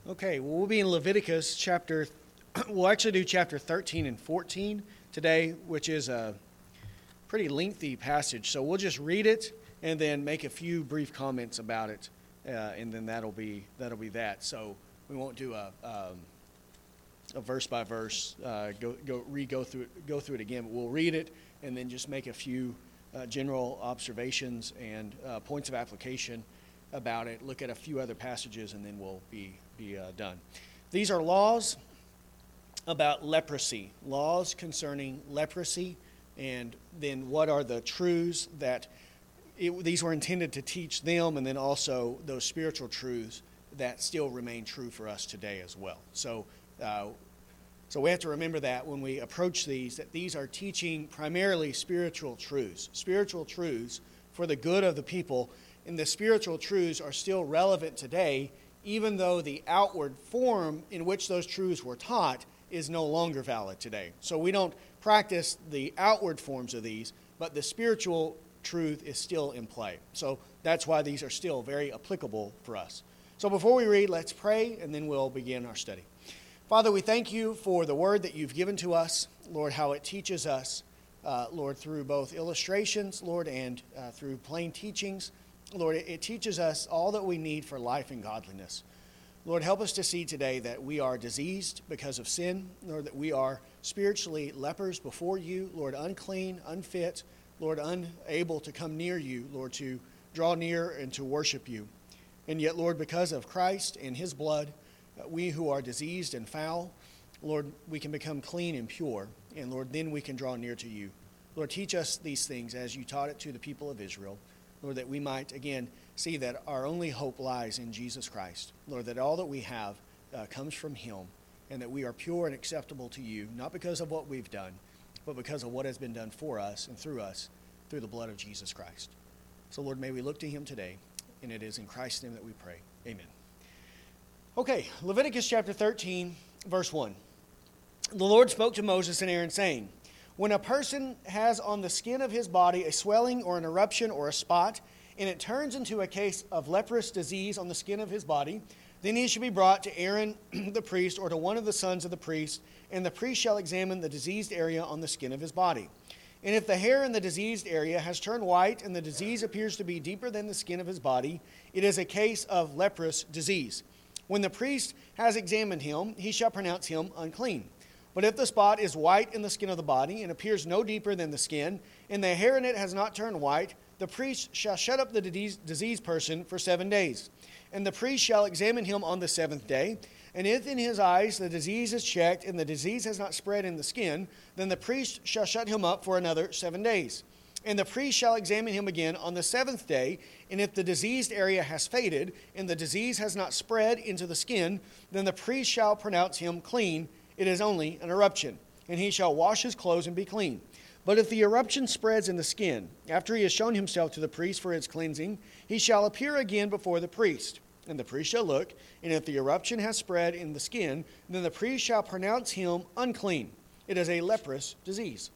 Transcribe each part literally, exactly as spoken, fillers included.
Okay, well, we'll be in Leviticus chapter, we'll actually do chapter thirteen and fourteen today, which is a pretty lengthy passage. So we'll just read it and then make a few brief comments about it, uh, and then that'll be that'll be that. So we won't do a um, a verse by verse, uh, go go re go through it, go through it again. But we'll read it and then just make a few uh, general observations and uh, points of application about it. Look at a few other passages, and then we'll be be uh, done. These are laws about leprosy, laws concerning leprosy, and then what are the truths that it, these were intended to teach them, and then also those spiritual truths that still remain true for us today as well. So, uh, so we have to remember that when we approach these, that these are teaching primarily spiritual truths, spiritual truths for the good of the people, and the spiritual truths are still relevant today, even though the outward form in which those truths were taught is no longer valid today. So we don't practice the outward forms of these, but the spiritual truth is still in play. So that's why these are still very applicable for us. So before we read, let's pray, and then we'll begin our study. Father, we thank you for the word that you've given to us, Lord, how it teaches us, uh, Lord, through both illustrations, Lord, and uh, through plain teachings. Lord, it teaches us all that we need for life and godliness. Lord, help us to see today that we are diseased because of sin, Lord, that we are spiritually lepers before you, Lord, unclean, unfit, Lord, unable to come near you, Lord, to draw near and to worship you. And yet, Lord, because of Christ and his blood, we who are diseased and foul, Lord, we can become clean and pure, and Lord, then we can draw near to you. Lord, teach us these things as you taught it to the people of Israel. Lord, that we might, again, see that our only hope lies in Jesus Christ. Lord, that all that we have uh, comes from him, and that we are pure and acceptable to you, not because of what we've done, but because of what has been done for us and through us, through the blood of Jesus Christ. So, Lord, may we look to him today, and it is in Christ's name that we pray. Amen. Okay, Leviticus chapter thirteen, verse one. The Lord spoke to Moses and Aaron, saying, when a person has on the skin of his body a swelling or an eruption or a spot, and it turns into a case of leprous disease on the skin of his body, then he shall be brought to Aaron the priest or to one of the sons of the priest, and the priest shall examine the diseased area on the skin of his body. And if the hair in the diseased area has turned white and the disease appears to be deeper than the skin of his body, it is a case of leprous disease. When the priest has examined him, he shall pronounce him unclean. But if the spot is white in the skin of the body and appears no deeper than the skin, and the hair in it has not turned white, the priest shall shut up the diseased person for seven days. And the priest shall examine him on the seventh day. And if in his eyes the disease is checked and the disease has not spread in the skin, then the priest shall shut him up for another seven days. And the priest shall examine him again on the seventh day, and if the diseased area has faded and the disease has not spread into the skin, then the priest shall pronounce him clean. It is only an eruption, and he shall wash his clothes and be clean. But if the eruption spreads in the skin, after he has shown himself to the priest for its cleansing, he shall appear again before the priest. And the priest shall look, and if the eruption has spread in the skin, then the priest shall pronounce him unclean. It is a leprous disease.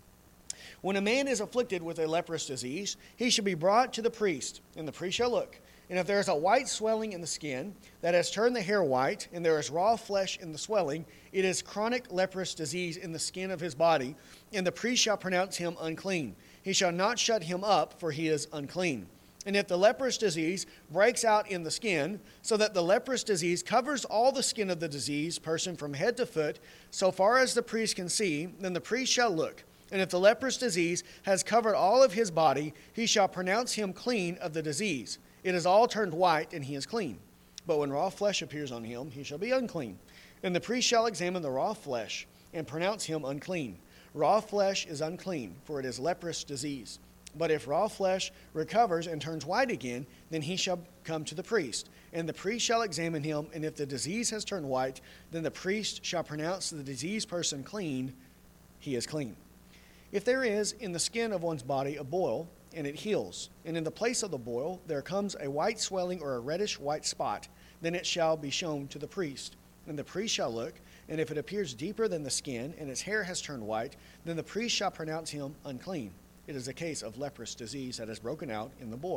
When a man is afflicted with a leprous disease, he shall be brought to the priest, and the priest shall look. And if there is a white swelling in the skin that has turned the hair white, and there is raw flesh in the swelling, it is chronic leprous disease in the skin of his body, and the priest shall pronounce him unclean. He shall not shut him up, for he is unclean. And if the leprous disease breaks out in the skin, so that the leprous disease covers all the skin of the diseased person from head to foot, so far as the priest can see, then the priest shall look. And if the leprous disease has covered all of his body, he shall pronounce him clean of the disease. It is all turned white, and he is clean. But when raw flesh appears on him, he shall be unclean. And the priest shall examine the raw flesh, and pronounce him unclean. Raw flesh is unclean, for it is leprous disease. But if raw flesh recovers and turns white again, then he shall come to the priest. And the priest shall examine him, and if the disease has turned white, then the priest shall pronounce the diseased person clean. He is clean. If there is in the skin of one's body a boil, and it heals, and in the place of the boil there comes a white swelling or a reddish white spot, then it shall be shown to the priest. And the priest shall look, and if it appears deeper than the skin, and its hair has turned white, then the priest shall pronounce him unclean. It is a case of leprous disease that has broken out in the boil.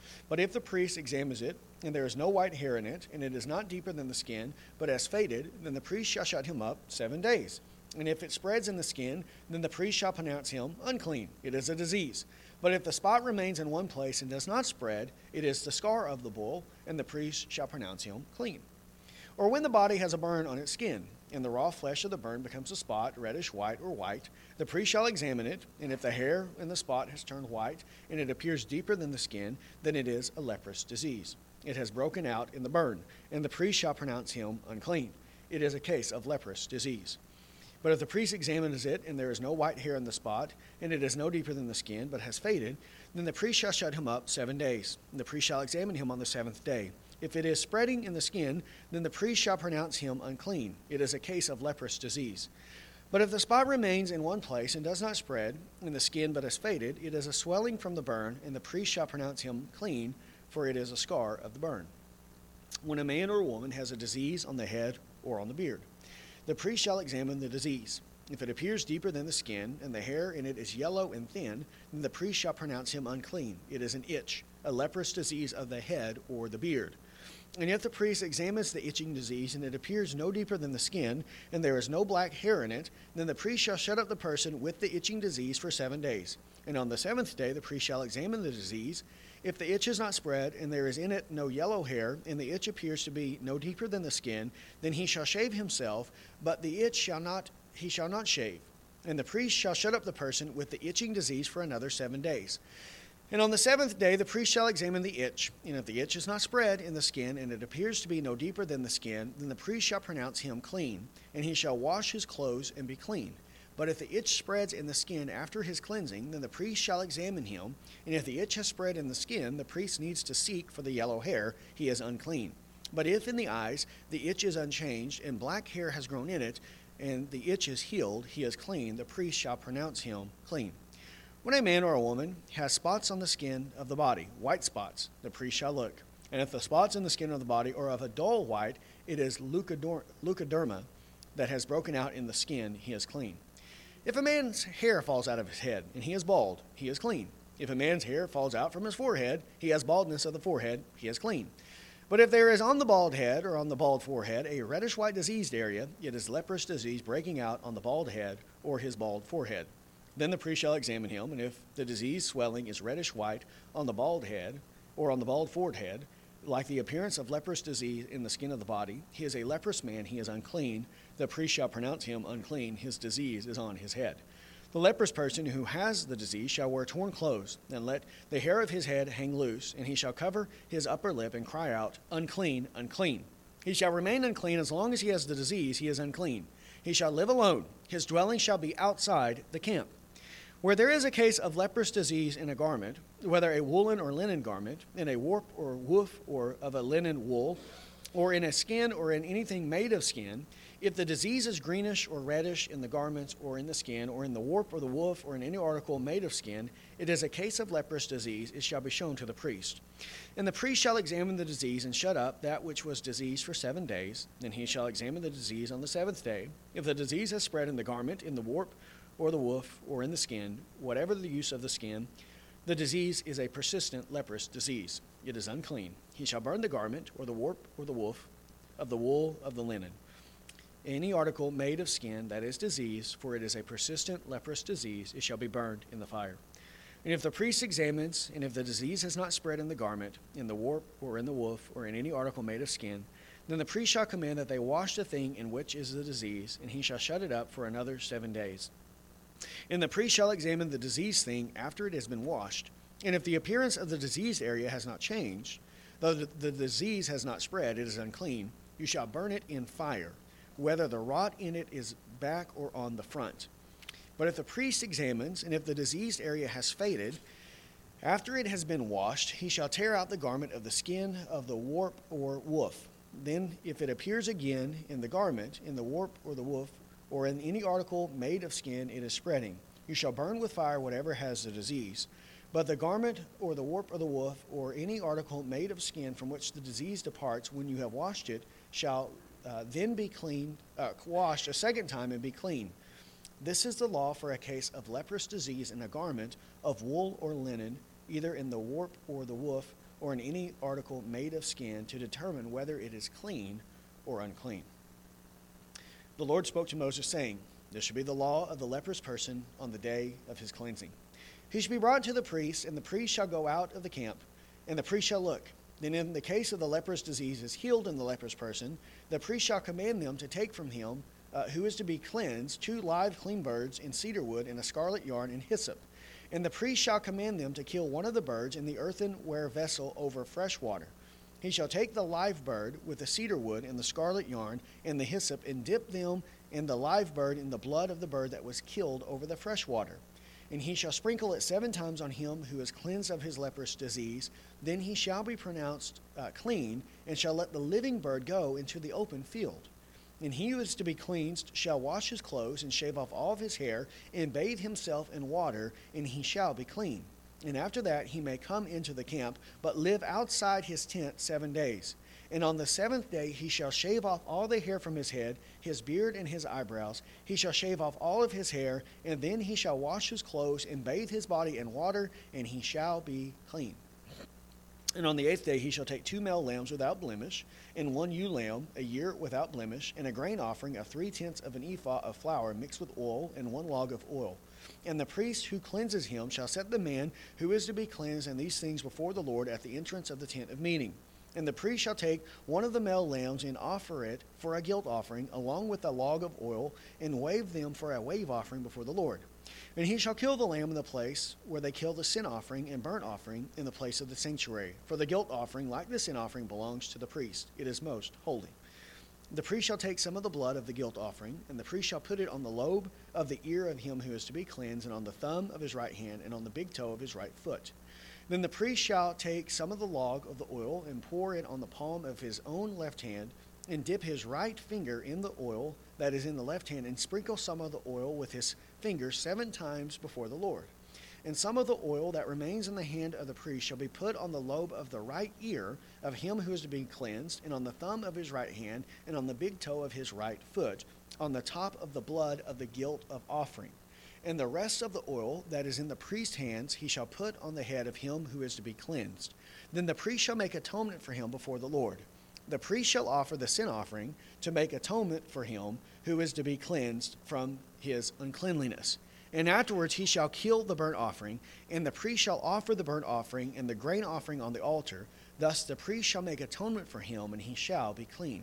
But if the priest examines it, and there is no white hair in it, and it is not deeper than the skin, but has faded, then the priest shall shut him up seven days. And if it spreads in the skin, then the priest shall pronounce him unclean. It is a disease. But if the spot remains in one place and does not spread, it is the scar of the bull, and the priest shall pronounce him clean. Or when the body has a burn on its skin, and the raw flesh of the burn becomes a spot, reddish white or white, the priest shall examine it, and if the hair in the spot has turned white, and it appears deeper than the skin, then it is a leprous disease. It has broken out in the burn, and the priest shall pronounce him unclean. It is a case of leprous disease. But if the priest examines it, and there is no white hair in the spot, and it is no deeper than the skin, but has faded, then the priest shall shut him up seven days. And the priest shall examine him on the seventh day. If it is spreading in the skin, then the priest shall pronounce him unclean. It is a case of leprous disease. But if the spot remains in one place and does not spread in the skin, but has faded, it is a swelling from the burn, and the priest shall pronounce him clean, for it is a scar of the burn. When a man or a woman has a disease on the head or on the beard, the priest shall examine the disease. If it appears deeper than the skin, and the hair in it is yellow and thin, then the priest shall pronounce him unclean. It is an itch, a leprous disease of the head or the beard. And if the priest examines the itching disease, and it appears no deeper than the skin, and there is no black hair in it, then the priest shall shut up the person with the itching disease for seven days. And on the seventh day the priest shall examine the disease. If the itch is not spread, and there is in it no yellow hair, and the itch appears to be no deeper than the skin, then he shall shave himself, but the itch shall not he shall not shave. And the priest shall shut up the person with the itching disease for another seven days. And on the seventh day the priest shall examine the itch, and if the itch is not spread in the skin, and it appears to be no deeper than the skin, then the priest shall pronounce him clean, and he shall wash his clothes and be clean. But if the itch spreads in the skin after his cleansing, then the priest shall examine him, and if the itch has spread in the skin, the priest needs to seek for the yellow hair, he is unclean. But if in the eyes the itch is unchanged, and black hair has grown in it, and the itch is healed, he is clean, the priest shall pronounce him clean. When a man or a woman has spots on the skin of the body, white spots, the priest shall look. And if the spots in the skin of the body are of a dull white, it is leukoderma that has broken out in the skin, he is clean. If a man's hair falls out of his head, and he is bald, he is clean. If a man's hair falls out from his forehead, he has baldness of the forehead, he is clean. But if there is on the bald head or on the bald forehead a reddish-white diseased area, it is leprous disease breaking out on the bald head or his bald forehead. Then the priest shall examine him, and if the disease swelling is reddish-white on the bald head or on the bald forehead, like the appearance of leprous disease in the skin of the body, he is a leprous man, he is unclean. The priest shall pronounce him unclean, his disease is on his head. The leprous person who has the disease shall wear torn clothes, and let the hair of his head hang loose, and he shall cover his upper lip and cry out, unclean, unclean. He shall remain unclean as long as he has the disease, he is unclean. He shall live alone, his dwelling shall be outside the camp. Where there is a case of leprous disease in a garment, whether a woolen or linen garment, in a warp or woof or of a linen wool, or in a skin or in anything made of skin, if the disease is greenish or reddish in the garments or in the skin or in the warp or the woof or in any article made of skin, it is a case of leprous disease, it shall be shown to the priest. And the priest shall examine the disease and shut up that which was diseased for seven days. Then he shall examine the disease on the seventh day. If the disease has spread in the garment, in the warp, or the woof, or in the skin, whatever the use of the skin, the disease is a persistent leprous disease. It is unclean. He shall burn the garment, or the warp, or the woof, of the wool of the linen. Any article made of skin that is diseased, for it is a persistent leprous disease, it shall be burned in the fire. And if the priest examines, and if the disease has not spread in the garment, in the warp, or in the woof, or in any article made of skin, then the priest shall command that they wash the thing in which is the disease, and he shall shut it up for another seven days. And the priest shall examine the diseased thing after it has been washed. And if the appearance of the diseased area has not changed, though the, the disease has not spread, it is unclean, you shall burn it in fire, whether the rot in it is back or on the front. But if the priest examines, and if the diseased area has faded, after it has been washed, he shall tear out the garment of the skin of the warp or woof. Then, if it appears again in the garment, in the warp or the woof, or in any article made of skin it is spreading, you shall burn with fire whatever has the disease. But the garment or the warp or the woof, or any article made of skin from which the disease departs when you have washed it, shall uh, then be clean, uh, washed a second time and be clean. This is the law for a case of leprous disease in a garment of wool or linen, either in the warp or the woof, or in any article made of skin, to determine whether it is clean or unclean. The Lord spoke to Moses, saying, This shall be the law of the leprous person on the day of his cleansing. He shall be brought to the priest, and the priest shall go out of the camp, and the priest shall look. Then in the case of the leprous disease is healed in the leprous person, the priest shall command them to take from him, uh, who is to be cleansed, two live clean birds in cedar wood, and a scarlet yarn and hyssop. And the priest shall command them to kill one of the birds in the earthenware vessel over fresh water. He shall take the live bird with the cedar wood and the scarlet yarn and the hyssop, and dip them and the live bird in the blood of the bird that was killed over the fresh water. And he shall sprinkle it seven times on him who is cleansed of his leprous disease. Then he shall be pronounced uh, clean, and shall let the living bird go into the open field. And he who is to be cleansed shall wash his clothes, and shave off all of his hair, and bathe himself in water, and he shall be clean. And after that he may come into the camp, but live outside his tent seven days. And on the seventh day he shall shave off all the hair from his head, his beard, and his eyebrows. He shall shave off all of his hair, and then he shall wash his clothes, and bathe his body in water, and he shall be clean. And on the eighth day he shall take two male lambs without blemish, and one ewe lamb, a year without blemish, and a grain offering of three-tenths of an ephah of flour mixed with oil, and one log of oil. And the priest who cleanses him shall set the man who is to be cleansed in these things before the Lord at the entrance of the tent of meeting. And the priest shall take one of the male lambs and offer it for a guilt offering, along with a log of oil, and wave them for a wave offering before the Lord. And he shall kill the lamb in the place where they kill the sin offering and burnt offering, in the place of the sanctuary. For the guilt offering, like the sin offering, belongs to the priest. It is most holy. The priest shall take some of the blood of the guilt offering, and the priest shall put it on the lobe of the ear of him who is to be cleansed, and on the thumb of his right hand, and on the big toe of his right foot. Then the priest shall take some of the log of the oil, and pour it on the palm of his own left hand, and dip his right finger in the oil that is in the left hand, and sprinkle some of the oil with his finger seven times before the Lord. And some of the oil that remains in the hand of the priest shall be put on the lobe of the right ear of him who is to be cleansed, and on the thumb of his right hand, and on the big toe of his right foot, on the top of the blood of the guilt of offering. And the rest of the oil that is in the priest's hands he shall put on the head of him who is to be cleansed. Then the priest shall make atonement for him before the Lord. The priest shall offer the sin offering to make atonement for him who is to be cleansed from his uncleanliness. And afterwards he shall kill the burnt offering, and the priest shall offer the burnt offering and the grain offering on the altar. Thus the priest shall make atonement for him, and he shall be clean.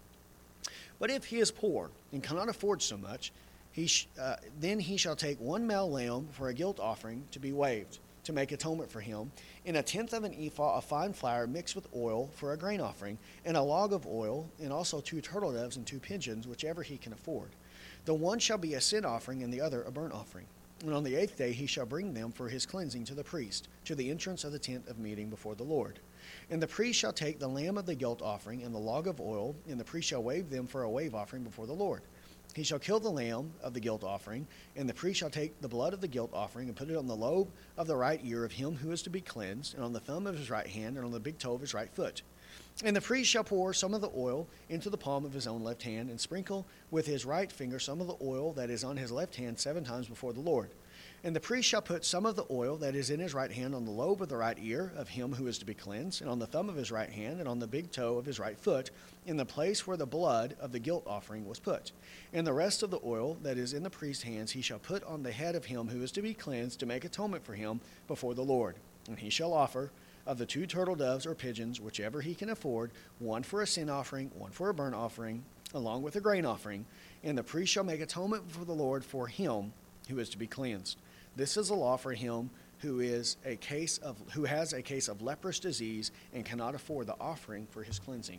But if he is poor and cannot afford so much, he sh- uh, then he shall take one male lamb for a guilt offering to be waved, to make atonement for him, and a tenth of an ephah of fine flour mixed with oil for a grain offering, and a log of oil, and also two turtle doves and two pigeons, whichever he can afford. The one shall be a sin offering, and the other a burnt offering. And on the eighth day he shall bring them for his cleansing to the priest, to the entrance of the tent of meeting before the Lord. And the priest shall take the lamb of the guilt offering and the log of oil, and the priest shall wave them for a wave offering before the Lord. He shall kill the lamb of the guilt offering, and the priest shall take the blood of the guilt offering and put it on the lobe of the right ear of him who is to be cleansed, and on the thumb of his right hand, and on the big toe of his right foot. And the priest shall pour some of the oil into the palm of his own left hand, and sprinkle with his right finger some of the oil that is on his left hand seven times before the Lord. And the priest shall put some of the oil that is in his right hand on the lobe of the right ear of him who is to be cleansed, and on the thumb of his right hand, and on the big toe of his right foot, in the place where the blood of the guilt offering was put. And the rest of the oil that is in the priest's hands he shall put on the head of him who is to be cleansed, to make atonement for him before the Lord. And he shall offer of the two turtle doves or pigeons, whichever he can afford, one for a sin offering, one for a burnt offering, along with a grain offering. And the priest shall make atonement before the Lord for him who is to be cleansed. This is a law for him who is a case of who has a case of leprous disease and cannot afford the offering for his cleansing.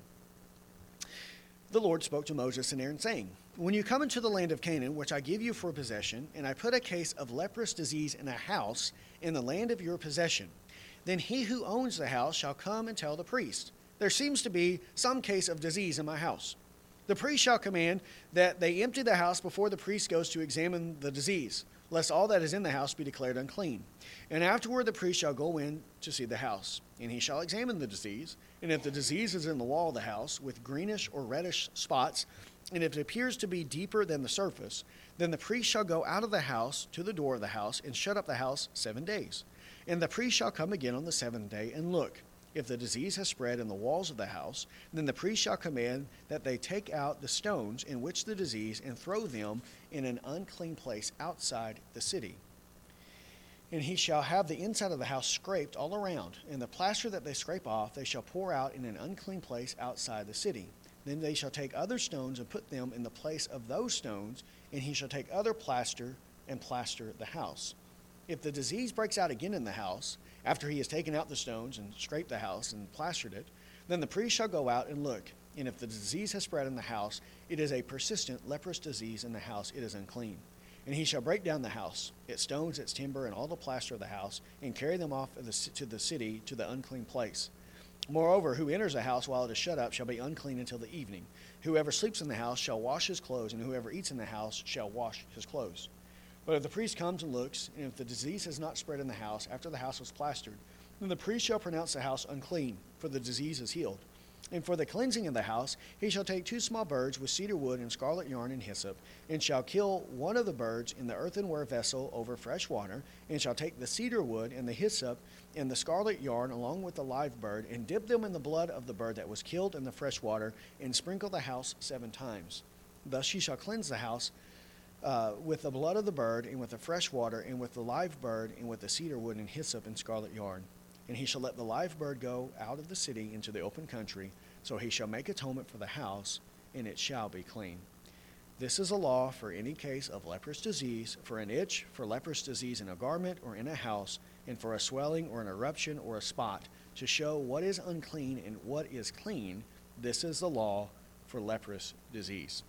The Lord spoke to Moses and Aaron, saying, When you come into the land of Canaan, which I give you for possession, and I put a case of leprous disease in a house in the land of your possession, then he who owns the house shall come and tell the priest, There seems to be some case of disease in my house. The priest shall command that they empty the house before the priest goes to examine the disease, lest all that is in the house be declared unclean. And afterward the priest shall go in to see the house, and he shall examine the disease. And if the disease is in the wall of the house, with greenish or reddish spots, and if it appears to be deeper than the surface, then the priest shall go out of the house to the door of the house, and shut up the house seven days. And the priest shall come again on the seventh day, and look. If the disease has spread in the walls of the house, then the priest shall command that they take out the stones in which the disease and throw them in an unclean place outside the city. And he shall have the inside of the house scraped all around, and the plaster that they scrape off they shall pour out in an unclean place outside the city. Then they shall take other stones and put them in the place of those stones, and he shall take other plaster and plaster the house. If the disease breaks out again in the house, after he has taken out the stones and scraped the house and plastered it, then the priest shall go out and look. And if the disease has spread in the house, it is a persistent leprous disease in the house, it is unclean. And he shall break down the house, its stones, its timber, and all the plaster of the house, and carry them off to the city to the unclean place. Moreover, who enters a house while it is shut up shall be unclean until the evening. Whoever sleeps in the house shall wash his clothes, and whoever eats in the house shall wash his clothes. But if the priest comes and looks, and if the disease has not spread in the house after the house was plastered, then the priest shall pronounce the house unclean, for the disease is healed. And for the cleansing of the house, he shall take two small birds with cedar wood and scarlet yarn and hyssop, and shall kill one of the birds in the earthenware vessel over fresh water, and shall take the cedar wood and the hyssop and the scarlet yarn along with the live bird, and dip them in the blood of the bird that was killed in the fresh water, and sprinkle the house seven times. Thus he shall cleanse the house uh, with the blood of the bird, and with the fresh water, and with the live bird, and with the cedar wood and hyssop and scarlet yarn. And he shall let the live bird go out of the city into the open country, so he shall make atonement for the house, and it shall be clean. This is a law for any case of leprous disease, for an itch, for leprous disease in a garment or in a house, and for a swelling or an eruption or a spot, to show what is unclean and what is clean. This is the law for leprous disease.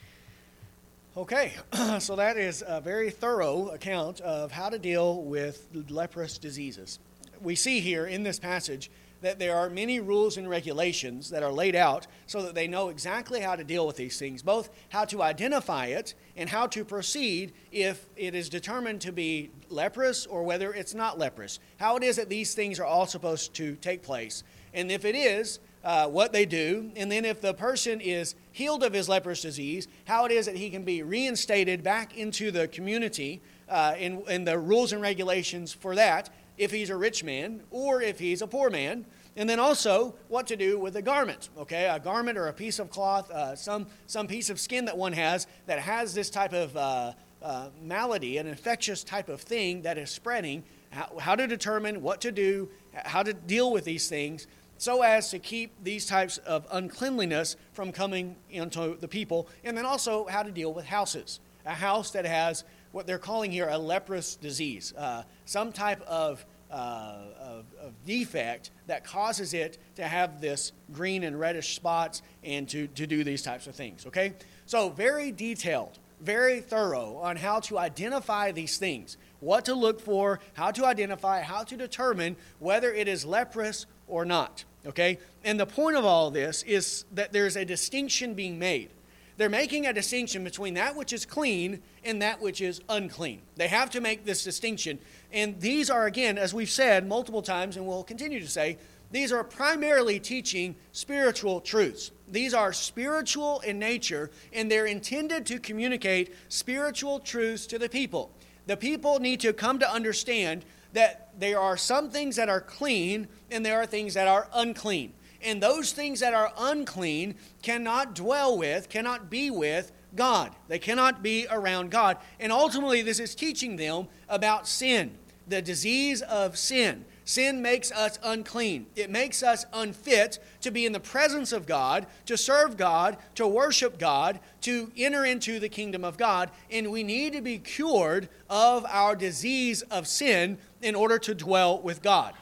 Okay, so that is a very thorough account of how to deal with leprous diseases. We see here in this passage that there are many rules and regulations that are laid out so that they know exactly how to deal with these things, both how to identify it and how to proceed if it is determined to be leprous or whether it's not leprous, how it is that these things are all supposed to take place. And if it is, uh, what they do, and then if the person is healed of his leprous disease, how it is that he can be reinstated back into the community uh, and, and the rules and regulations for that, if he's a rich man or if he's a poor man. And then also what to do with a garment, okay? A garment or a piece of cloth, uh, some, some piece of skin that one has that has this type of uh, uh, malady, an infectious type of thing that is spreading, how, how to determine what to do, how to deal with these things so as to keep these types of uncleanliness from coming into the people. And then also how to deal with houses. A house that has what they're calling here a leprous disease, uh, some type of, uh, of, of defect that causes it to have this green and reddish spots and to, to do these types of things, okay? So very detailed, very thorough on how to identify these things, what to look for, how to identify, how to determine whether it is leprous or not, okay? And the point of all this is that there's a distinction being made. They're making a distinction between that which is clean and that which is unclean. They have to make this distinction. And these are, again, as we've said multiple times and will continue to say, these are primarily teaching spiritual truths. These are spiritual in nature, and they're intended to communicate spiritual truths to the people. The people need to come to understand that there are some things that are clean and there are things that are unclean. And those things that are unclean cannot dwell with, cannot be with God. They cannot be around God. And ultimately, this is teaching them about sin, the disease of sin. Sin makes us unclean. It makes us unfit to be in the presence of God, to serve God, to worship God, to enter into the kingdom of God. And we need to be cured of our disease of sin in order to dwell with God.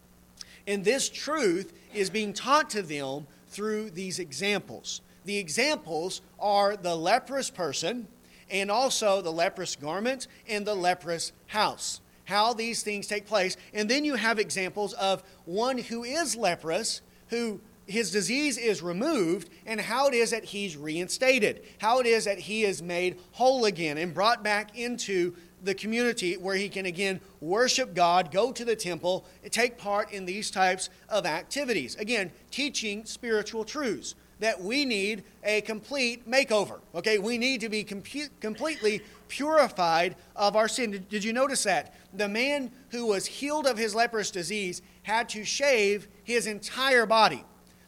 And this truth is being taught to them through these examples. The examples are the leprous person and also the leprous garment and the leprous house. How these things take place. And then you have examples of one who is leprous, who his disease is removed, and how it is that he's reinstated. How it is that he is made whole again and brought back into the community where he can again worship God, go to the temple, and take part in these types of activities. Again, teaching spiritual truths that we need a complete makeover. Okay, we need to be compu- completely purified of our sin. Did, did you notice that? The man who was healed of his leprous disease had to shave his entire body.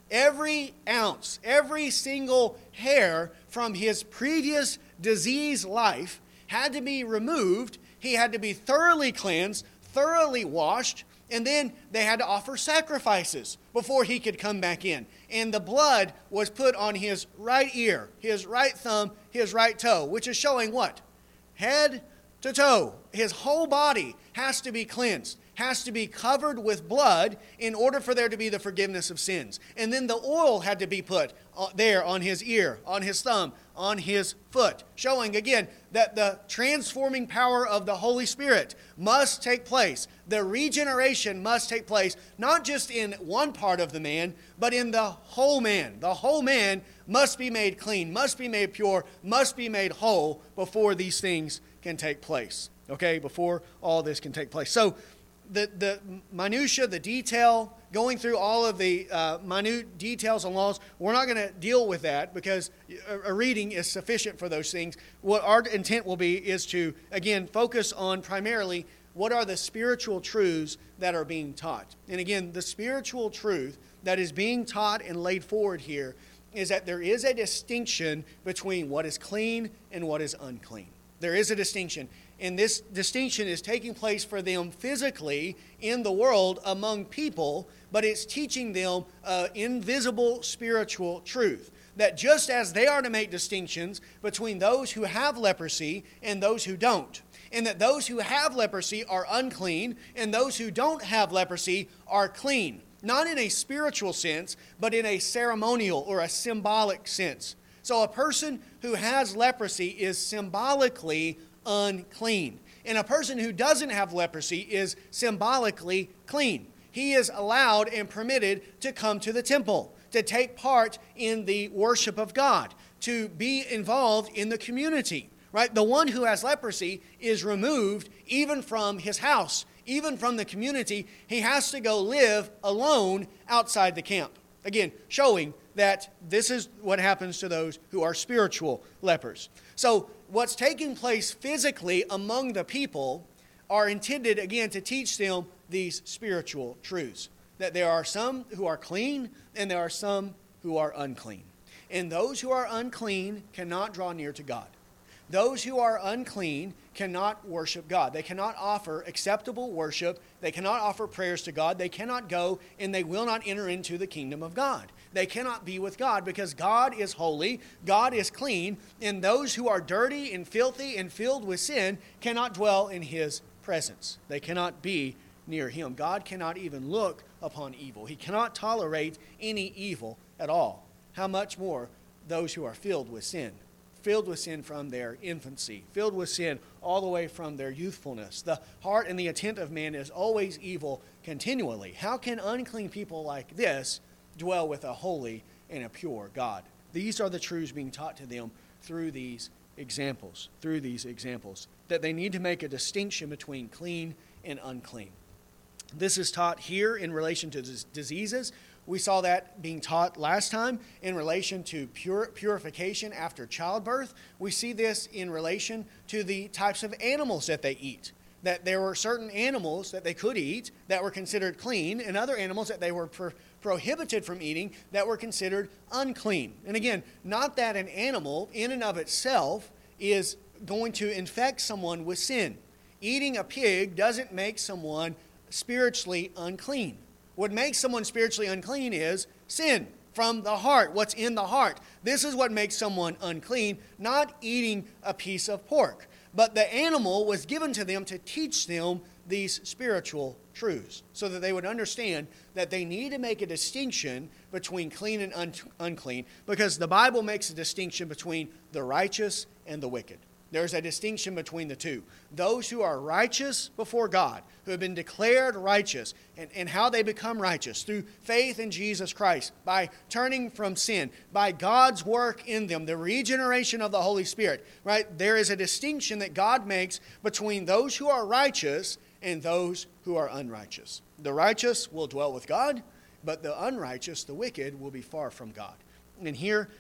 Every ounce, every single hair from his previous diseased life had to be removed. He had to be thoroughly cleansed, thoroughly washed, and then they had to offer sacrifices before he could come back in. And the blood was put on his right ear, his right thumb, his right toe, which is showing what? Head to toe. His whole body has to be cleansed, has to be covered with blood in order for there to be the forgiveness of sins. And then the oil had to be put there on his ear, on his thumb, on his foot, showing again that the transforming power of the Holy Spirit must take place. The regeneration must take place, not just in one part of the man, but in the whole man. The whole man must be made clean, must be made pure, must be made whole before these things can take place. Okay, before all this can take place. So the, the minutia, the detail, going through all of the uh, minute details and laws, we're not going to deal with that because a, a reading is sufficient for those things. What our intent will be is to, again, focus on primarily what are the spiritual truths that are being taught. And again, the spiritual truth that is being taught and laid forward here is that there is a distinction between what is clean and what is unclean. There is a distinction. And this distinction is taking place for them physically in the world among people, but it's teaching them uh, invisible spiritual truth. That just as they are to make distinctions between those who have leprosy and those who don't, and that those who have leprosy are unclean, and those who don't have leprosy are clean. Not in a spiritual sense, but in a ceremonial or a symbolic sense. So a person who has leprosy is symbolically unclean. And a person who doesn't have leprosy is symbolically clean. He is allowed and permitted to come to the temple, to take part in the worship of God, to be involved in the community. Right? The one who has leprosy is removed even from his house, even from the community. He has to go live alone outside the camp. Again, showing that this is what happens to those who are spiritual lepers. So what's taking place physically among the people are intended, again, to teach them these spiritual truths. That there are some who are clean and there are some who are unclean. And those who are unclean cannot draw near to God. Those who are unclean cannot worship God. They cannot offer acceptable worship. They cannot offer prayers to God. They cannot go and they will not enter into the kingdom of God. They cannot be with God because God is holy, God is clean, and those who are dirty and filthy and filled with sin cannot dwell in His presence. They cannot be near Him. God cannot even look upon evil. He cannot tolerate any evil at all. How much more those who are filled with sin? Filled with sin from their infancy, filled with sin all the way from their youthfulness. The heart and the intent of man is always evil continually. How can unclean people like this dwell with a holy and a pure God? These are the truths being taught to them through these examples, through these examples, that they need to make a distinction between clean and unclean. This is taught here in relation to diseases. We saw that being taught last time in relation to pure, purification after childbirth. We see this in relation to the types of animals that they eat. That there were certain animals that they could eat that were considered clean, and other animals that they were pro- prohibited from eating that were considered unclean. And again, not that an animal in and of itself is going to infect someone with sin. Eating a pig doesn't make someone spiritually unclean. What makes someone spiritually unclean is sin from the heart, what's in the heart. This is what makes someone unclean, not eating a piece of pork. But the animal was given to them to teach them these spiritual truths so that they would understand that they need to make a distinction between clean and un- unclean because the Bible makes a distinction between the righteous and the wicked. There's a distinction between the two. Those who are righteous before God, who have been declared righteous, and, and how they become righteous through faith in Jesus Christ, by turning from sin, by God's work in them, the regeneration of the Holy Spirit, right? There is a distinction that God makes between those who are righteous and those who are unrighteous. The righteous will dwell with God, but the unrighteous, the wicked, will be far from God. And here,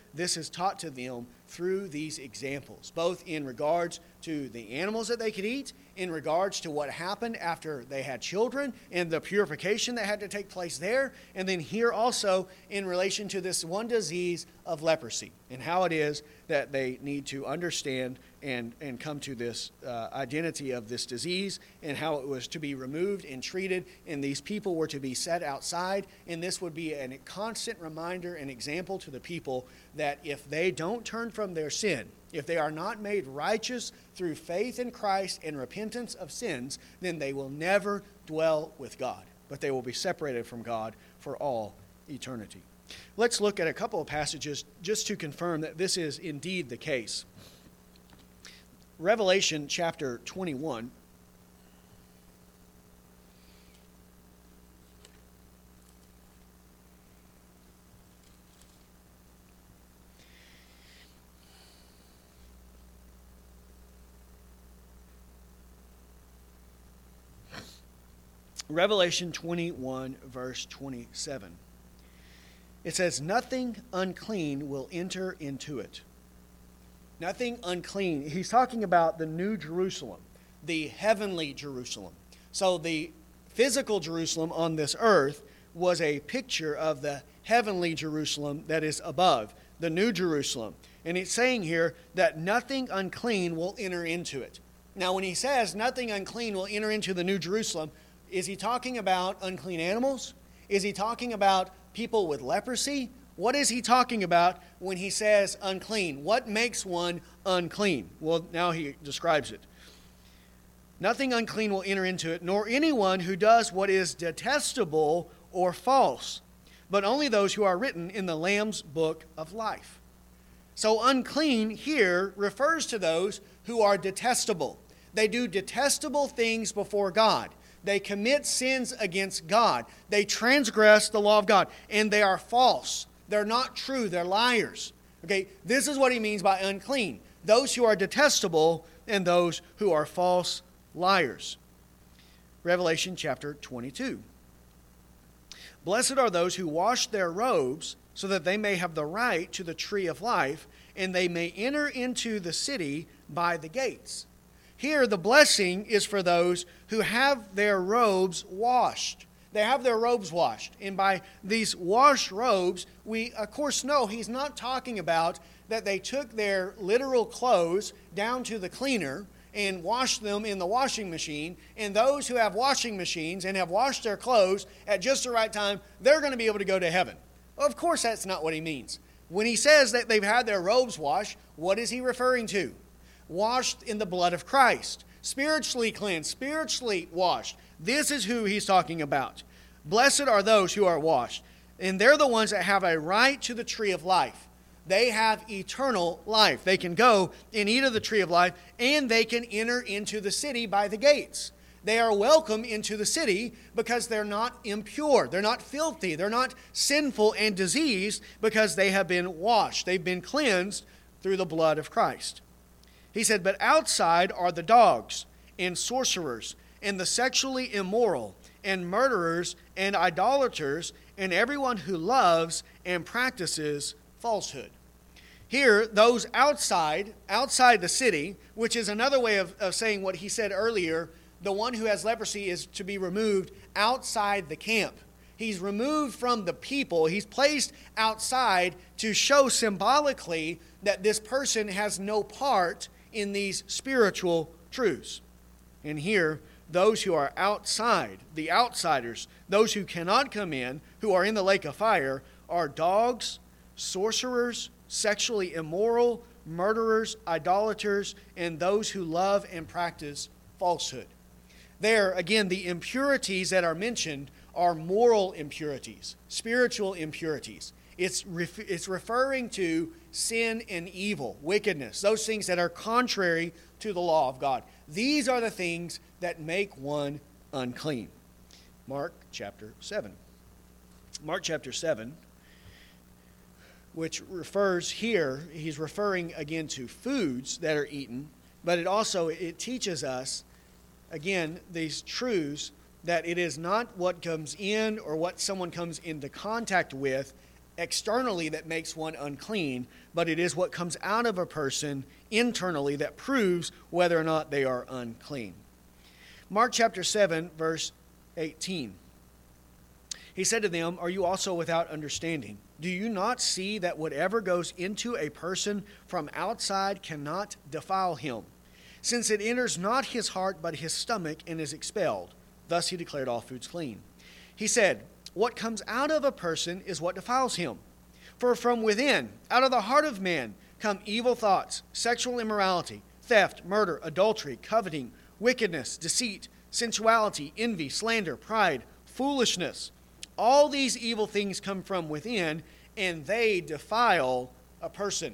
this is taught to them through these examples, both in regards to the animals that they could eat, in regards to what happened after they had children and the purification that had to take place there, and then here also in relation to this one disease of leprosy and how it is that they need to understand and, and come to this uh, identity of this disease and how it was to be removed and treated, and these people were to be set outside, and this would be a constant reminder and example to the people that if they don't turn from their sin, if they are not made righteous through faith in Christ and repentance of sins, then they will never dwell with God, but they will be separated from God for all eternity. Let's look at a couple of passages just to confirm that this is indeed the case. Revelation chapter twenty-one. Revelation twenty-one, verse twenty-seven. It says, "Nothing unclean will enter into it." Nothing unclean. He's talking about the New Jerusalem, the heavenly Jerusalem. So the physical Jerusalem on this earth was a picture of the heavenly Jerusalem that is above, the New Jerusalem. And it's saying here that nothing unclean will enter into it. Now, when he says nothing unclean will enter into the New Jerusalem, is he talking about unclean animals? Is he talking about people with leprosy? What is he talking about when he says unclean? What makes one unclean? Well, now he describes it. Nothing unclean will enter into it, nor anyone who does what is detestable or false, but only those who are written in the Lamb's book of life. So unclean here refers to those who are detestable. They do detestable things before God. They commit sins against God. They transgress the law of God. And they are false. They're not true. They're liars. Okay, this is what he means by unclean. Those who are detestable and those who are false liars. Revelation chapter twenty-two. "Blessed are those who wash their robes, so that they may have the right to the tree of life, and they may enter into the city by the gates." Here, the blessing is for those who have their robes washed. They have their robes washed. And by these washed robes, we, of course, know he's not talking about that they took their literal clothes down to the cleaner and washed them in the washing machine. And those who have washing machines and have washed their clothes at just the right time, they're going to be able to go to heaven. Well, of course, that's not what he means. When he says that they've had their robes washed, what is he referring to? Washed in the blood of Christ. Spiritually cleansed, spiritually washed. This is who he's talking about. Blessed are those who are washed. And they're the ones that have a right to the tree of life. They have eternal life. They can go and eat of the tree of life, and they can enter into the city by the gates. They are welcome into the city because they're not impure. They're not filthy. They're not sinful and diseased because they have been washed. They've been cleansed through the blood of Christ. He said, "But outside are the dogs and sorcerers and the sexually immoral and murderers and idolaters and everyone who loves and practices falsehood." Here, those outside, outside the city, which is another way of, of saying what he said earlier, the one who has leprosy is to be removed outside the camp. He's removed from the people. He's placed outside to show symbolically that this person has no part in these spiritual truths. And here, those who are outside, the outsiders, those who cannot come in, who are in the lake of fire, are dogs, sorcerers, sexually immoral, murderers, idolaters, and those who love and practice falsehood. There, again, the impurities that are mentioned are moral impurities, spiritual impurities. It's, ref- it's referring to sin and evil, wickedness, those things that are contrary to the law of God. These are the things that make one unclean. Mark chapter seven. Mark chapter seven, which refers here, he's referring again to foods that are eaten, but it also, it teaches us, again, these truths that it is not what comes in or what someone comes into contact with externally that makes one unclean, but it is what comes out of a person internally that proves whether or not they are unclean. Mark chapter seven, verse eighteen. He said to them, "Are you also without understanding? Do you not see that whatever goes into a person from outside cannot defile him, since it enters not his heart but his stomach and is expelled?" Thus he declared all foods clean. He said, "What comes out of a person is what defiles him. For from within, out of the heart of man, come evil thoughts, sexual immorality, theft, murder, adultery, coveting, wickedness, deceit, sensuality, envy, slander, pride, foolishness. All these evil things come from within, and they defile a person."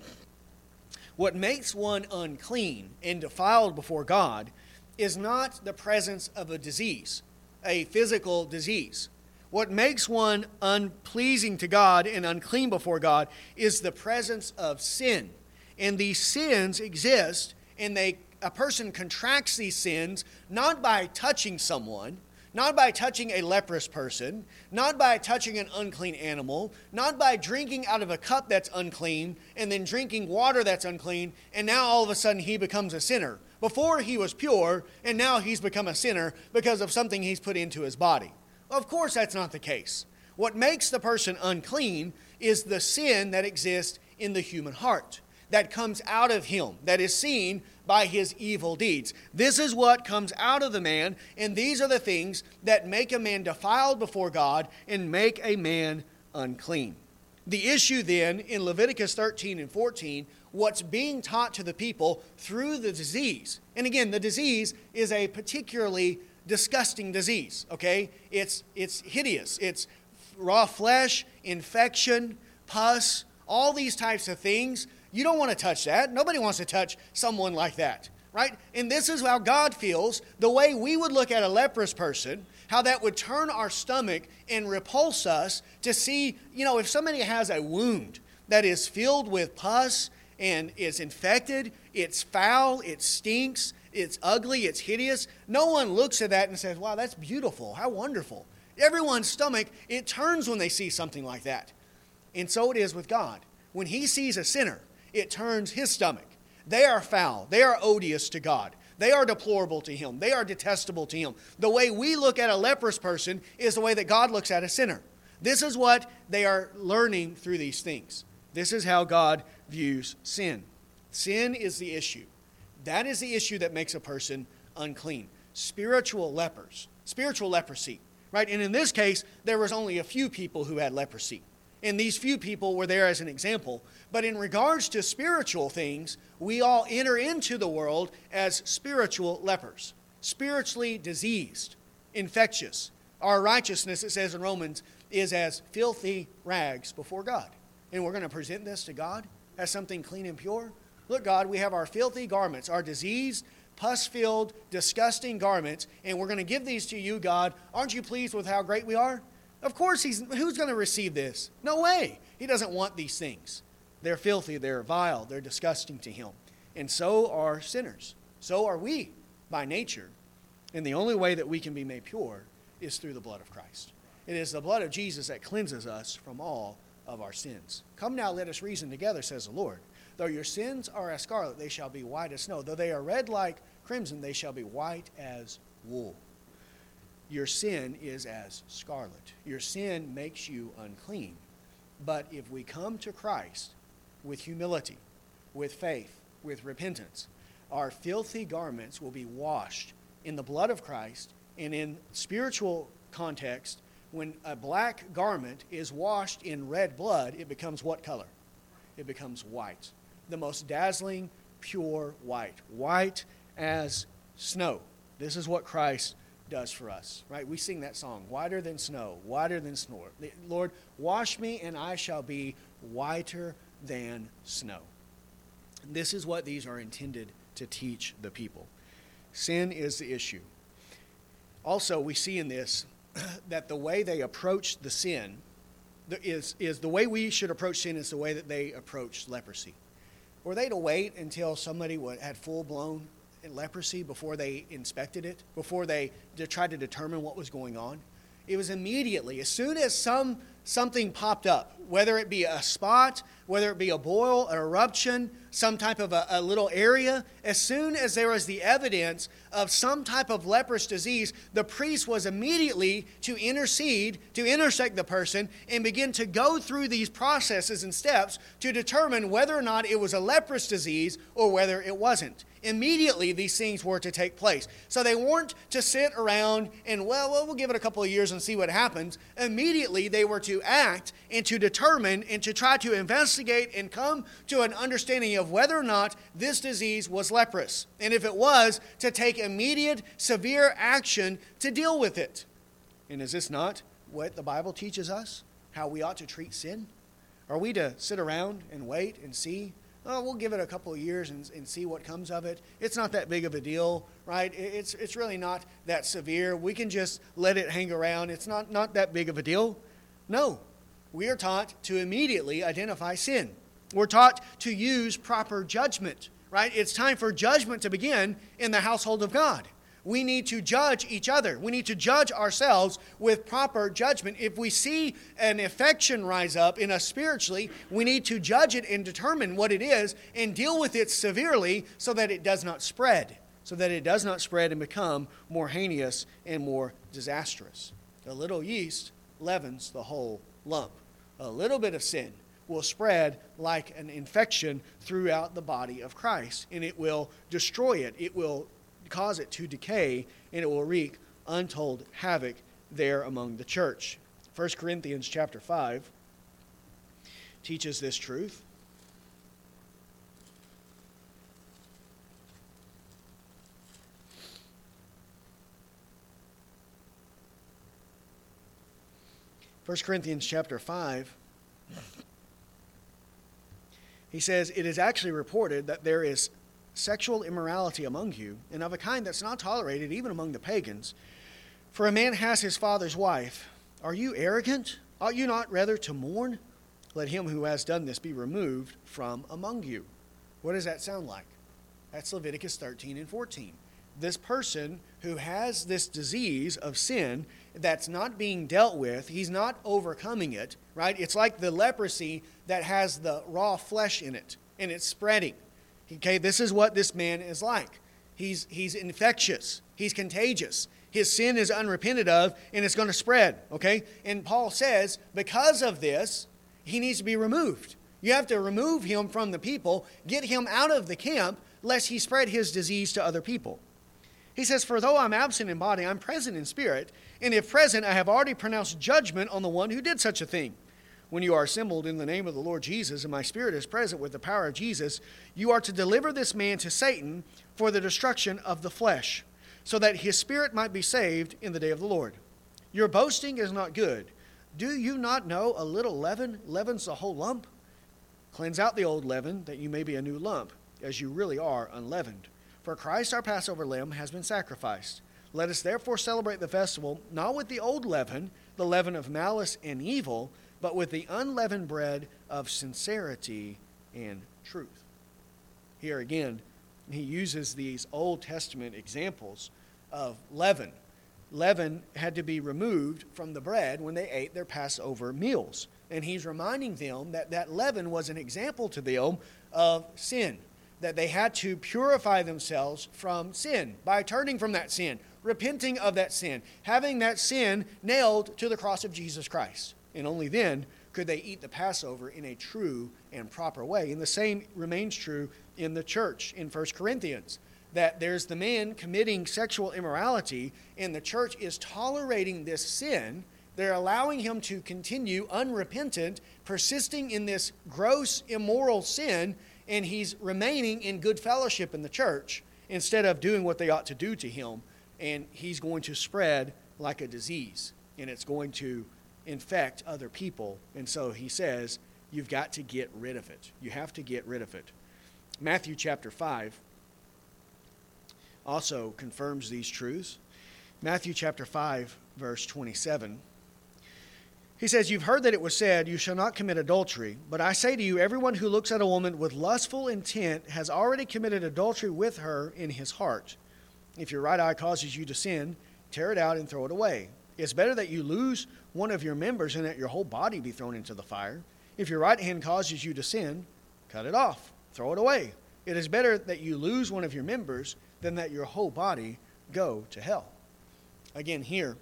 What makes one unclean and defiled before God is not the presence of a disease, a physical disease. What makes one unpleasing to God and unclean before God is the presence of sin. And these sins exist, and they a person contracts these sins not by touching someone, not by touching a leprous person, not by touching an unclean animal, not by drinking out of a cup that's unclean, and then drinking water that's unclean, and now all of a sudden he becomes a sinner. Before he was pure, and now he's become a sinner because of something he's put into his body. Of course that's not the case. What makes the person unclean is the sin that exists in the human heart, that comes out of him, that is seen by his evil deeds. This is what comes out of the man, and these are the things that make a man defiled before God and make a man unclean. The issue then in Leviticus thirteen and fourteen, what's being taught to the people through the disease. And again, the disease is a particularly disgusting disease, okay? It's, it's hideous. It's raw flesh, infection, pus, all these types of things. You don't want to touch that. Nobody wants to touch someone like that, right? And this is how God feels. The way we would look at a leprous person, how that would turn our stomach and repulse us to see, you know, if somebody has a wound that is filled with pus and is infected, it's foul, it stinks, it's ugly, it's hideous. No one looks at that and says, "Wow, that's beautiful. How wonderful." Everyone's stomach, it turns when they see something like that. And so it is with God. When he sees a sinner, it turns his stomach. They are foul. They are odious to God. They are deplorable to him. They are detestable to him. The way we look at a leprous person is the way that God looks at a sinner. This is what they are learning through these things. This is how God views sin. Sin is the issue. That is the issue that makes a person unclean. Spiritual lepers, spiritual leprosy, right? And in this case, there was only a few people who had leprosy. And these few people were there as an example. But in regards to spiritual things, we all enter into the world as spiritual lepers, spiritually diseased, infectious. Our righteousness, it says in Romans, is as filthy rags before God. And we're going to present this to God as something clean and pure. Look, God, we have our filthy garments, our diseased, pus-filled, disgusting garments, and we're going to give these to you, God. Aren't you pleased with how great we are? Of course, he's, who's going to receive this? No way. He doesn't want these things. They're filthy, they're vile, they're disgusting to him. And so are sinners. So are we by nature. And the only way that we can be made pure is through the blood of Christ. It is the blood of Jesus that cleanses us from all of our sins. Come now, let us reason together, says the Lord. Though your sins are as scarlet, they shall be white as snow. Though they are red like crimson, they shall be white as wool. Your sin is as scarlet. Your sin makes you unclean. But if we come to Christ with humility, with faith, with repentance, our filthy garments will be washed in the blood of Christ. And in spiritual context, when a black garment is washed in red blood, it becomes what color? It becomes white. The most dazzling, pure white. White as snow. This is what Christ does for us, right? We sing that song, whiter than snow, whiter than snow. Lord, wash me and I shall be whiter than snow. This is what these are intended to teach the people. Sin is the issue. Also, we see in this that the way they approach the sin is, is the way we should approach sin is the way that they approached leprosy. Were they to wait until somebody had full-blown leprosy before they inspected it, before they tried to determine what was going on? It was immediately, as soon as some something popped up, whether it be a spot, whether it be a boil, an eruption, some type of a, a little area, as soon as there was the evidence of some type of leprous disease, the priest was immediately to intercede, to intersect the person, and begin to go through these processes and steps to determine whether or not it was a leprous disease or whether it wasn't. Immediately, these things were to take place. So they weren't to sit around and, well, well, we'll give it a couple of years and see what happens. Immediately, they were to act and to determine and to try to investigate and come to an understanding of whether or not this disease was leprous. And if it was, to take immediate, severe action to deal with it. And is this not what the Bible teaches us? How we ought to treat sin? Are we to sit around and wait and see? Oh, we'll give it a couple of years and, and see what comes of it. It's not that big of a deal, right? It's it's really not that severe. We can just let it hang around. It's not, not that big of a deal. No, we are taught to immediately identify sin. We're taught to use proper judgment, right? It's time for judgment to begin in the household of God. We need to judge each other. We need to judge ourselves with proper judgment. If we see an affection rise up in us spiritually, we need to judge it and determine what it is and deal with it severely so that it does not spread, so that it does not spread and become more heinous and more disastrous. A little yeast leavens the whole lump. A little bit of sin will spread like an infection throughout the body of Christ, and it will destroy it. It will cause it to decay, and it will wreak untold havoc there among the church. First Corinthians chapter five teaches this truth. First Corinthians chapter five, he says, "It is actually reported that there is sexual immorality among you, and of a kind that's not tolerated even among the pagans. For a man has his father's wife. Are you arrogant? Ought you not rather to mourn? Let him who has done this be removed from among you." What does that sound like? That's Leviticus thirteen and fourteen. This person who has this disease of sin that's not being dealt with, he's not overcoming it, right? It's like the leprosy that has the raw flesh in it, and it's spreading. Okay, this is what this man is like. He's he's infectious. He's contagious. His sin is unrepented of, and it's going to spread. Okay, and Paul says because of this, he needs to be removed. You have to remove him from the people, get him out of the camp, lest he spread his disease to other people. He says, "For though I'm absent in body, I'm present in spirit, and if present, I have already pronounced judgment on the one who did such a thing. When you are assembled in the name of the Lord Jesus, and my spirit is present with the power of Jesus, you are to deliver this man to Satan for the destruction of the flesh, so that his spirit might be saved in the day of the Lord. Your boasting is not good. Do you not know a little leaven leavens the whole lump? Cleanse out the old leaven, that you may be a new lump, as you really are unleavened. For Christ our Passover lamb has been sacrificed. Let us therefore celebrate the festival, not with the old leaven, the leaven of malice and evil, but with the unleavened bread of sincerity and truth." Here again, he uses these Old Testament examples of leaven. Leaven had to be removed from the bread when they ate their Passover meals. And he's reminding them that that leaven was an example to them of sin, that they had to purify themselves from sin by turning from that sin, repenting of that sin, having that sin nailed to the cross of Jesus Christ. And only then could they eat the Passover in a true and proper way. And the same remains true in the church in First Corinthians, that there's the man committing sexual immorality, and the church is tolerating this sin. They're allowing him to continue unrepentant, persisting in this gross, immoral sin, and he's remaining in good fellowship in the church instead of doing what they ought to do to him. And he's going to spread like a disease, and it's going to infect other people. And so he says, you've got to get rid of it. You have to get rid of it. Matthew chapter five also confirms these truths. Matthew chapter five, verse twenty-seven. He says, "You've heard that it was said, 'You shall not commit adultery.' But I say to you, everyone who looks at a woman with lustful intent has already committed adultery with her in his heart. If your right eye causes you to sin, tear it out and throw it away. It's better that you lose one of your members and that your whole body be thrown into the fire. If your right hand causes you to sin, cut it off, throw it away. It is better that you lose one of your members than that your whole body go to hell. Again, here,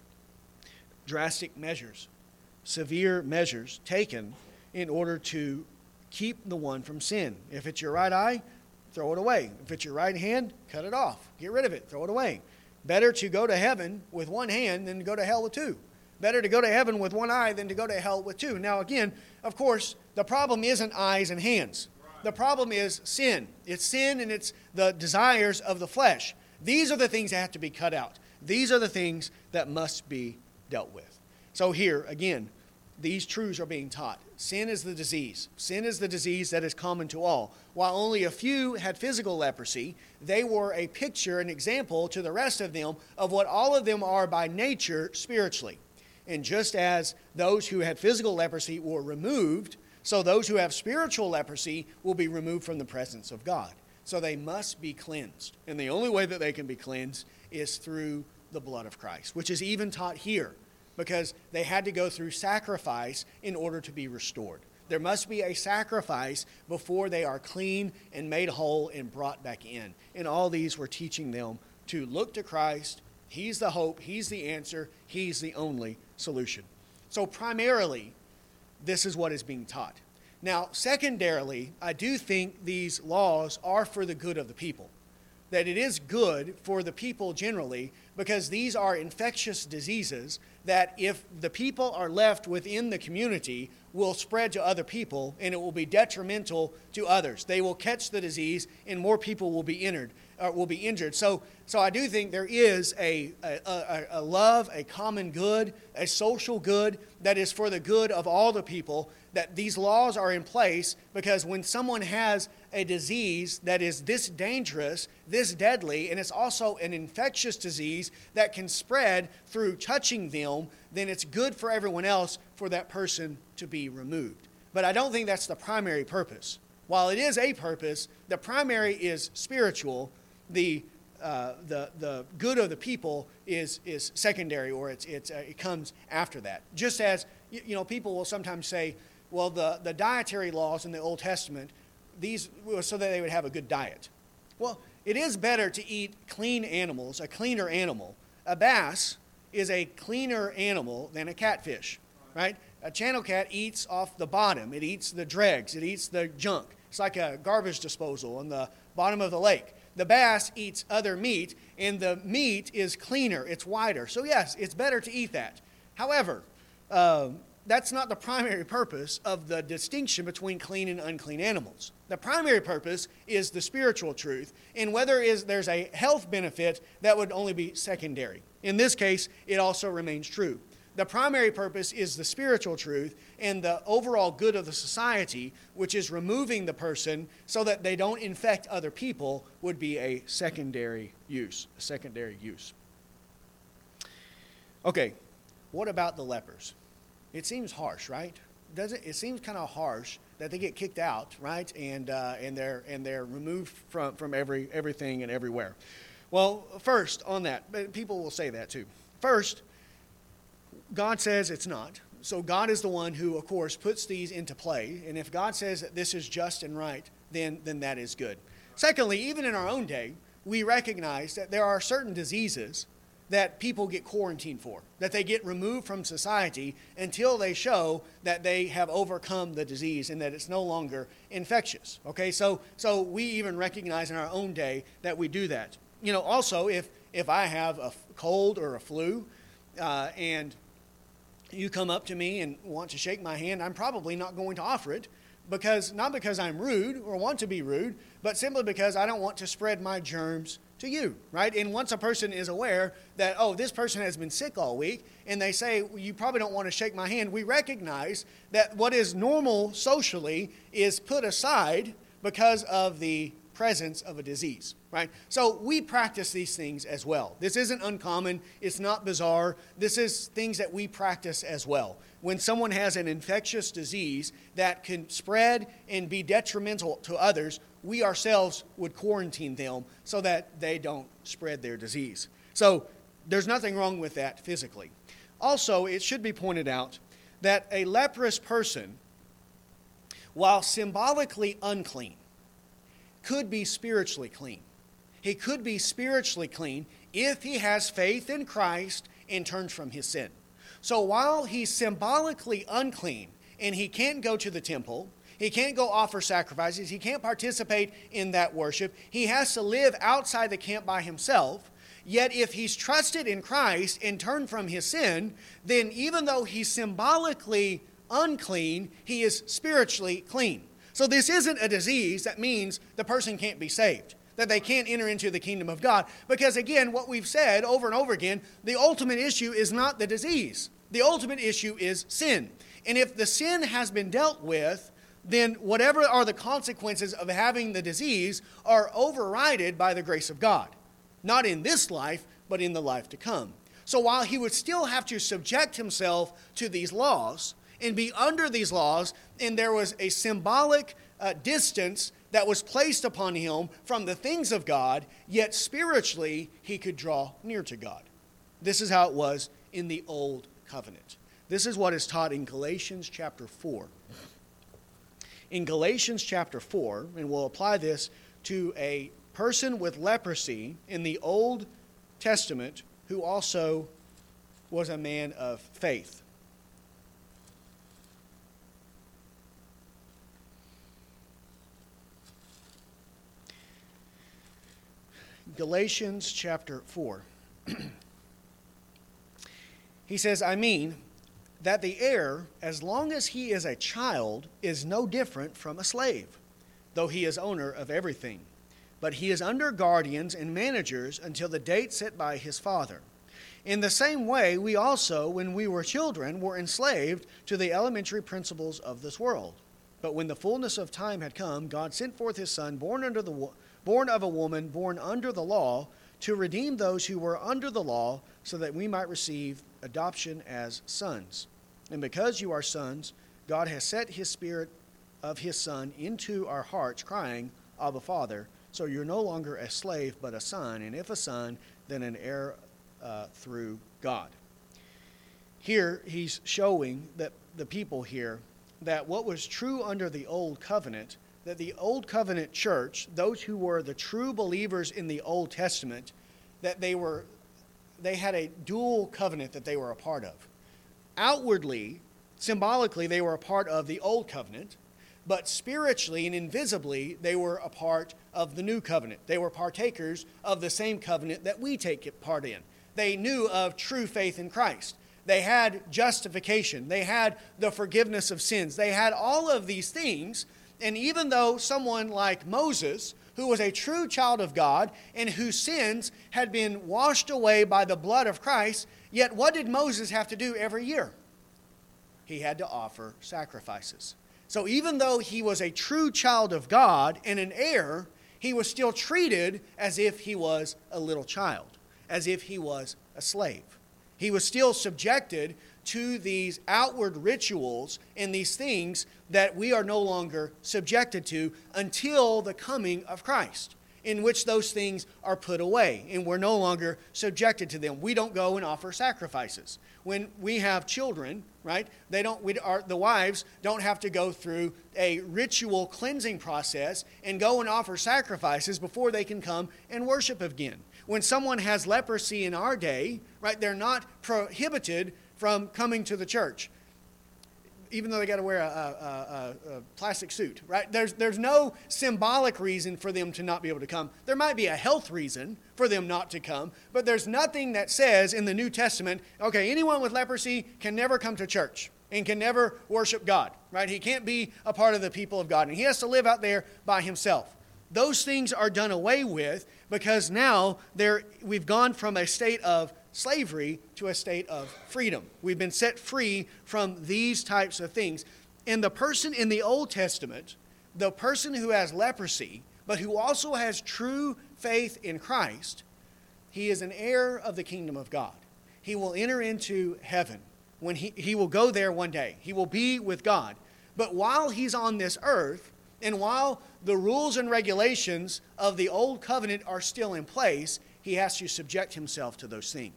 drastic measures, severe measures taken in order to keep the one from sin. If it's your right eye, throw it away. If it's your right hand, cut it off. Get rid of it. Throw it away. Better to go to heaven with one hand than to go to hell with two. Better to go to heaven with one eye than to go to hell with two. Now again, of course, the problem isn't eyes and hands. The problem is sin. It's sin and it's the desires of the flesh. These are the things that have to be cut out. These are the things that must be dealt with. So here, again, these truths are being taught. Sin is the disease. Sin is the disease that is common to all. While only a few had physical leprosy, they were a picture, an example to the rest of them of what all of them are by nature spiritually. And just as those who had physical leprosy were removed, so those who have spiritual leprosy will be removed from the presence of God. So they must be cleansed. And the only way that they can be cleansed is through the blood of Christ, which is even taught here, because they had to go through sacrifice in order to be restored. There must be a sacrifice before they are clean and made whole and brought back in. And all these were teaching them to look to Christ. He's the hope. He's the answer. He's the only solution. So primarily, this is what is being taught. Now, secondarily, I do think these laws are for the good of the people. That it is good for the people generally, because these are infectious diseases that if the people are left within the community will spread to other people, and it will be detrimental to others. They will catch the disease and more people will be injured. Uh, will be injured. So, so I do think there is a, a, a, a love, a common good, a social good that is for the good of all the people, that these laws are in place because when someone has a disease that is this dangerous, this deadly, and it's also an infectious disease that can spread through touching them, then it's good for everyone else for that person to be removed. But I don't think that's the primary purpose. While it is a purpose, the primary is spiritual. The uh, the the good of the people is is secondary, or it's it's uh, it comes after that. Just as you, you know, people will sometimes say, well, the the dietary laws in the Old Testament, these were so that they would have a good diet. Well, it is better to eat clean animals, a cleaner animal. A bass is a cleaner animal than a catfish, right? A channel cat eats off the bottom. It eats the dregs. It eats the junk. It's like a garbage disposal on the bottom of the lake. The bass eats other meat, and the meat is cleaner. It's whiter. So yes, it's better to eat that. However, uh, that's not the primary purpose of the distinction between clean and unclean animals. The primary purpose is the spiritual truth, and whether is there's a health benefit, that would only be secondary. In this case, it also remains true. The primary purpose is the spiritual truth and the overall good of the society, which is removing the person so that they don't infect other people, would be a secondary use, a secondary use. Okay, what about the lepers? It seems harsh, right? Does it? It seems kind of harsh that they get kicked out, right? And uh, and they're and they're removed from from every everything and everywhere. Well, first on that, but people will say that too. First, God says it's not. So God is the one who, of course, puts these into play. And if God says that this is just and right, then then that is good. Secondly, even in our own day, we recognize that there are certain diseases that people get quarantined for, that they get removed from society until they show that they have overcome the disease and that it's no longer infectious. Okay, so so we even recognize in our own day that we do that. You know, also, if if I have a cold or a flu, uh, and you come up to me and want to shake my hand, I'm probably not going to offer it, because not because I'm rude or want to be rude, but simply because I don't want to spread my germs to you, right? And once a person is aware that, oh, this person has been sick all week, and they say, well, you probably don't want to shake my hand, we recognize that what is normal socially is put aside because of the presence of a disease, right? So we practice these things as well. This isn't uncommon. It's not bizarre. This is things that we practice as well. When someone has an infectious disease that can spread and be detrimental to others, we ourselves would quarantine them so that they don't spread their disease. So there's nothing wrong with that physically. Also, it should be pointed out that a leprous person, while symbolically unclean, could be spiritually clean. He could be spiritually clean if he has faith in Christ and turns from his sin. So while he's symbolically unclean and he can't go to the temple, he can't go offer sacrifices, he can't participate in that worship, he has to live outside the camp by himself. Yet if he's trusted in Christ and turned from his sin, then even though he's symbolically unclean, he is spiritually clean. So this isn't a disease that means the person can't be saved, that they can't enter into the kingdom of God. Because again, what we've said over and over again, the ultimate issue is not the disease. The ultimate issue is sin. And if the sin has been dealt with, then whatever are the consequences of having the disease are overridden by the grace of God. Not in this life, but in the life to come. So while he would still have to subject himself to these laws and be under these laws, and there was a symbolic uh, distance that was placed upon him from the things of God, yet spiritually he could draw near to God. This is how it was in the Old Covenant. This is what is taught in Galatians chapter four. In Galatians chapter four, and we'll apply this to a person with leprosy in the Old Testament who also was a man of faith. Galatians chapter four. He says, I mean, that the heir, as long as he is a child, is no different from a slave, though he is owner of everything. But he is under guardians and managers until the date set by his father. In the same way, we also, when we were children, were enslaved to the elementary principles of this world. But when the fullness of time had come, God sent forth his Son, born under the born of a woman, born under the law, to redeem those who were under the law, so that we might receive adoption as sons. And because you are sons, God has set his Spirit of his Son into our hearts, crying, Abba, Father. So you're no longer a slave, but a son, and if a son, then an heir uh, through God. Here, he's showing that the people here that what was true under the Old Covenant, that the Old Covenant church, those who were the true believers in the Old Testament, that they were, they had a dual covenant that they were a part of. Outwardly, symbolically, they were a part of the Old Covenant, but spiritually and invisibly, they were a part of the New Covenant. They were partakers of the same covenant that we take part in. They knew of true faith in Christ. They had justification. They had the forgiveness of sins. They had all of these things. And even though someone like Moses, who was a true child of God and whose sins had been washed away by the blood of Christ, yet what did Moses have to do every year? He had to offer sacrifices. So even though he was a true child of God and an heir, he was still treated as if he was a little child, as if he was a slave. He was still subjected to these outward rituals and these things that we are no longer subjected to until the coming of Christ, in which those things are put away and we're no longer subjected to them. We don't go and offer sacrifices. When we have children, right, they don't, we are, the wives don't have to go through a ritual cleansing process and go and offer sacrifices before they can come and worship again. When someone has leprosy in our day, right, they're not prohibited from coming to the church, even though they got to wear a, a, a, a plastic suit, right? There's, there's no symbolic reason for them to not be able to come. There might be a health reason for them not to come, but there's nothing that says in the New Testament, okay, anyone with leprosy can never come to church and can never worship God, right? He can't be a part of the people of God, and he has to live out there by himself. Those things are done away with because now there we've gone from a state of slavery to a state of freedom. We've been set free from these types of things. And the person in the Old Testament, the person who has leprosy, but who also has true faith in Christ, he is an heir of the kingdom of God. He will enter into heaven. When he, he will go there one day. He will be with God. But while he's on this earth, and while the rules and regulations of the Old Covenant are still in place, he has to subject himself to those things.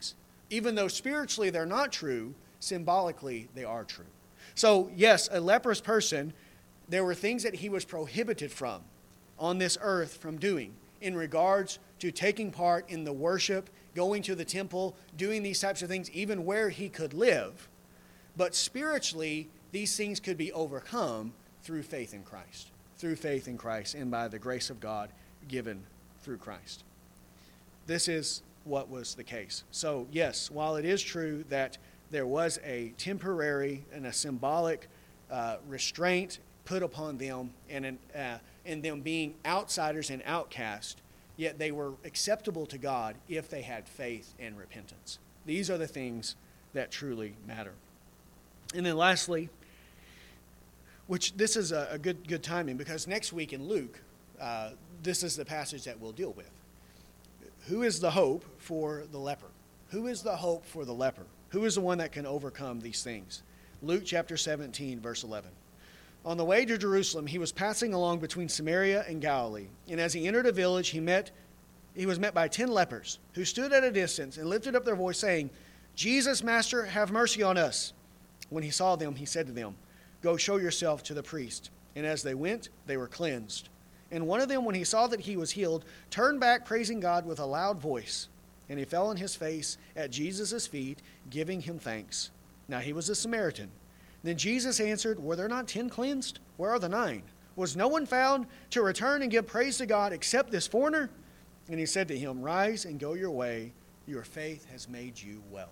Even though spiritually they're not true, symbolically they are true. So, yes, a leprous person, there were things that he was prohibited from on this earth from doing in regards to taking part in the worship, going to the temple, doing these types of things, even where he could live. But spiritually, these things could be overcome through faith in Christ, through faith in Christ and by the grace of God given through Christ. This is what was the case. So, yes, while it is true that there was a temporary and a symbolic uh, restraint put upon them and, an, uh, and them being outsiders and outcast, yet they were acceptable to God if they had faith and repentance. These are the things that truly matter. And then lastly, which this is a, a good good timing, because next week in Luke, uh, this is the passage that we'll deal with. Who is the hope for the leper? Who is the hope for the leper? Who is the one that can overcome these things? Luke chapter seventeen, verse eleven. On the way to Jerusalem, he was passing along between Samaria and Galilee. And as he entered a village, he met he was met by ten lepers, who stood at a distance and lifted up their voice, saying, Jesus, Master, have mercy on us. When he saw them, he said to them, Go show yourself to the priest. And as they went, they were cleansed. And one of them, when he saw that he was healed, turned back, praising God with a loud voice. And he fell on his face at Jesus' feet, giving him thanks. Now he was a Samaritan. Then Jesus answered, Were there not ten cleansed? Where are the nine? Was no one found to return and give praise to God except this foreigner? And he said to him, Rise and go your way. Your faith has made you well.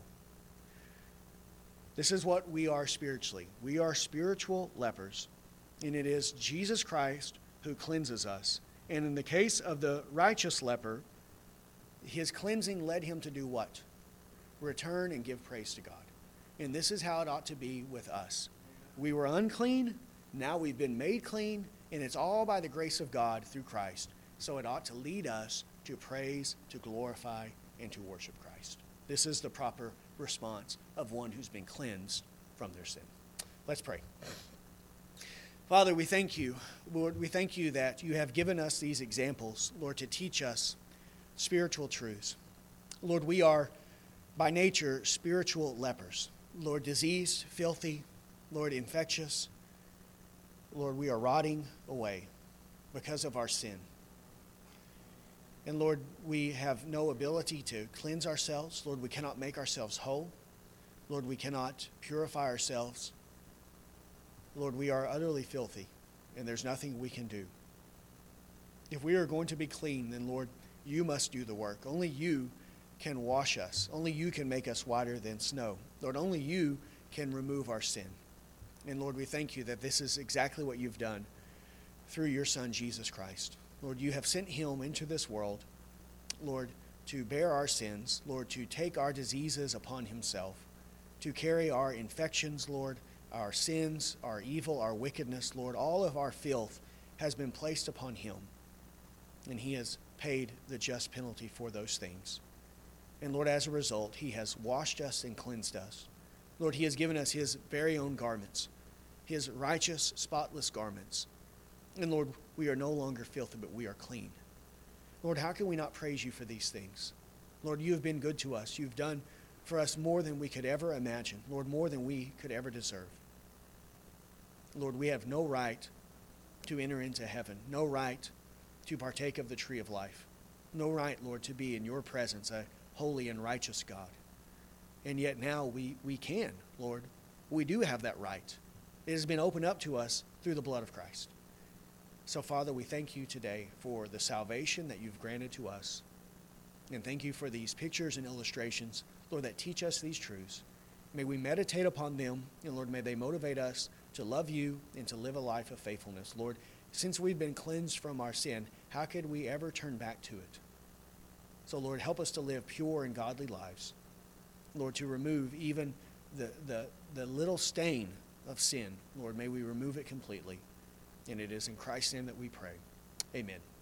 This is what we are spiritually. We are spiritual lepers. And it is Jesus Christ who cleanses us. And in the case of the righteous leper, his cleansing led him to do what? Return and give praise to God. And this is how it ought to be with us. We were unclean, now we've been made clean, and it's all by the grace of God through Christ. So it ought to lead us to praise, to glorify, and to worship Christ. This is the proper response of one who's been cleansed from their sin. Let's pray. Father, we thank you. Lord, we thank you that you have given us these examples, Lord, to teach us spiritual truths. Lord, we are by nature spiritual lepers. Lord, diseased, filthy, Lord, infectious. Lord, we are rotting away because of our sin. And Lord, we have no ability to cleanse ourselves. Lord, we cannot make ourselves whole. Lord, we cannot purify ourselves. Lord, we are utterly filthy, and there's nothing we can do. If we are going to be clean, then Lord, you must do the work. Only you can wash us. Only you can make us whiter than snow. Lord, only you can remove our sin. And Lord, we thank you that this is exactly what you've done through your Son, Jesus Christ. Lord, you have sent him into this world, Lord, to bear our sins, Lord, to take our diseases upon himself, to carry our infections, Lord, our sins, our evil, our wickedness, Lord, all of our filth has been placed upon him, and he has paid the just penalty for those things. And Lord, as a result, he has washed us and cleansed us. Lord, he has given us his very own garments, his righteous, spotless garments. And Lord, we are no longer filthy, but we are clean. Lord, how can we not praise you for these things? Lord, you have been good to us. You've done for us more than we could ever imagine. Lord, more than we could ever deserve. Lord, we have no right to enter into heaven, no right to partake of the tree of life, no right, Lord, to be in your presence, a holy and righteous God. And yet now we, we can, Lord. We do have that right. It has been opened up to us through the blood of Christ. So, Father, we thank you today for the salvation that you've granted to us. And thank you for these pictures and illustrations, Lord, that teach us these truths. May we meditate upon them, and Lord, may they motivate us to love you and to live a life of faithfulness. Lord, since we've been cleansed from our sin, how could we ever turn back to it? So, Lord, help us to live pure and godly lives. Lord, to remove even the, the, the little stain of sin. Lord, may we remove it completely. And it is in Christ's name that we pray. Amen.